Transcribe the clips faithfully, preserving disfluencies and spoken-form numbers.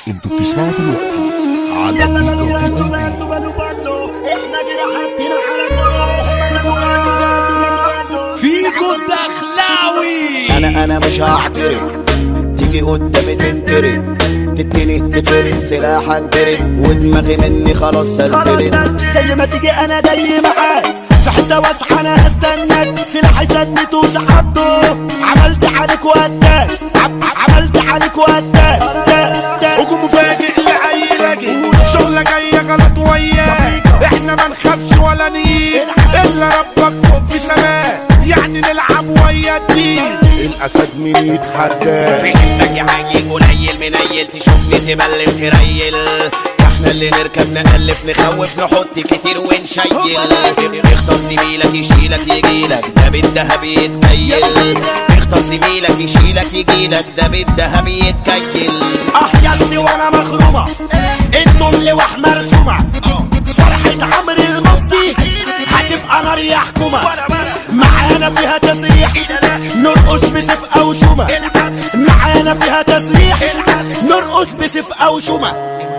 انتوا بتسمعوا دلوقتي على يلا بلو بلو بلو بلو بلو احنا جينا حاطين على كلهم بلو بلو بلو فيجو الدخلاوي. انا انا مش هعترض، تيجي قدامي تنترد، تديني تتفرد سلاح انترد، ودماغي مني خلاص سلسلت. زي ما تيجي انا جاي معاك في حته واسعه، انا هستناك سلاحي سدت وسحبته، عملت عليك وقتك عملت عليك وقتك هجوم مفاجئ لأي لاجئ، شغلة جاية غلط وياه، احنا ما نخافش ولا نيل الا ربك فوق في سماه، يعني نلعب ويا الدين. الاسد مين يتحدى؟ في حبك يا حي قليل منيل، تشوفني تبلم تريل، احنا اللي نركب نألف نخوف نحط كتير ونشيل. اختار زميلك يشيلك يجيلك، ده بالدهب يتكيل. اختار زميلك يشيلك يجيلك، ده بالدهب يتكيل. احيصني وانا مخرومه، انتوا اللوح مرسومه، فرحة عمرو المصري هتبقى نار يا حكومة، معانا فيها تسريح نرقص بسيف او شومة، معانا فيها تسريح نرقص بسيف او شومة.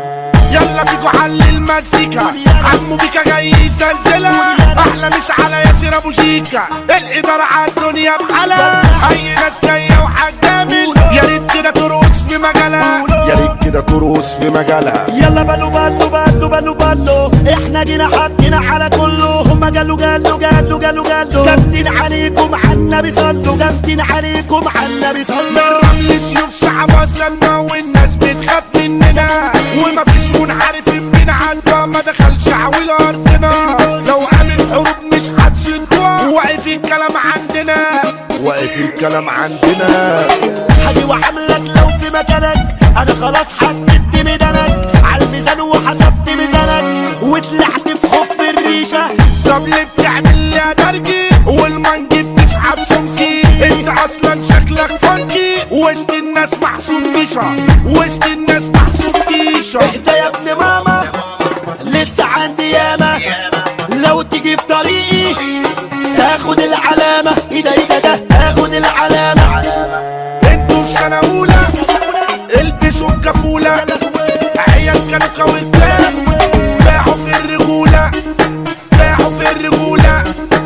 يلا فيكو حل المزيكا، عمو بيكا جاي زلزلة، احلى مش على ياسر ابو شيكا، الادارة عالدنيا بحالها، اي ناس جاية وحجامل، يا ريت كده ترقص في مجالها، يا ريت كده ترقص في مجالها. يلا بلو بلو بلو بلو بلو احنا جينا حاطين على كله، هما جالو جالو جالو جالو جالو، جامدين عليكم عالنبي صلوا، جامدين عليكم عالنبي صلوا. الرمل سيوف سحبة سلمى، والناس بتخاف مننا، ومفيش منحرف بينا عالبا ما دخلش عويل ارضنا، لو عامل حروب مش هتشدوها، واقف الكلام عندنا واقف الكلام عندنا. حاجي وعاملك لو في مكانك، انا خلاص حددت ميدانك عالميزان وحسبت ميزانك، وطلعت في خف الريشه. طب ليه بتعمل لي يا درجي والمنجي بتسحب سمكي؟ انت اصلا شكلك فانكي، وسط الناس محسوب تيشا، وسط الناس محسوب تيشا. اهدى يا ابن ماما لسه عندي ياما، لو تيجي في طريقي تاخد العلامه، ايه ده ايه ده ده تاخد العلامه. انتوا في سنه اولى البسوا الكفوله، عيال كانوا كويتان باعوا في الرجوله، باعوا في الرجوله.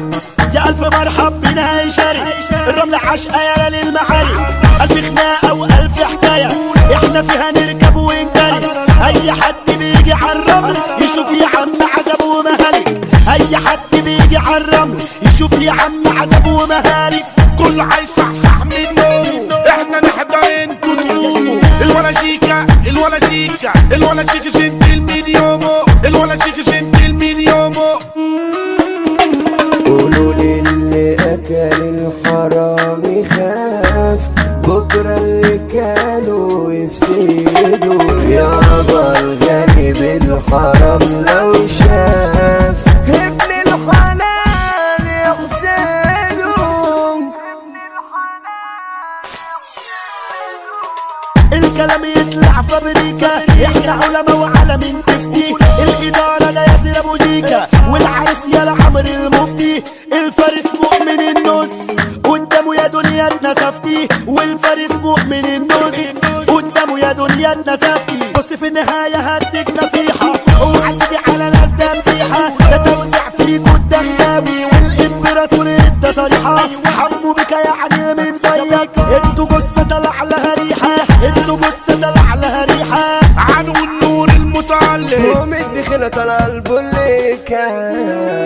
يا الف مرحب بنا يا شاري، الرمل عشقه يا للمعالي، الف خناقه والف حكايه، احنا فيها نركب ونجري، اي حد بيجي عالرمل يشوف يا عم عذاب ومهالك، اي حد بيجي عالرمل يشوف يا عم عذاب ومهالك. كله هيصحصح من نومه، احنا نحضر انتوا تقوموا، الولا شيكا الولا شيكا الولا شيكا جنتل من يومه، الولا شيكا جنتل من يومه. قولوا للي اكل الحرام يخاف، بكره اللي كانوا يفسدوا، يابا الغني بالحرام لو شاف ابن الحلال يحسده. الكلام يطلع فابريكا، احنا علماء وعالمين تفتي، الاداره لا ياسر ابو جيكا، والعرس يا عمرو المفتي، الفارس مؤمن النص قدامه يا دنيا اتنسفتي، والفارس مؤمن النص قدامه يا دنيا اتنسفتي. بص في النهايه هديك نصيحه، اوعى تيجي على ناس دميحه، ده توزع فيكوا الدخلاوي والامبراطور ادى طريحه، حمو بك يعني من زيك، انتوا جثه طلع لها ريحه، انتوا جثه طلع لها ريحه. عنو النور المتعلق ومدي خلة القلب اللي كان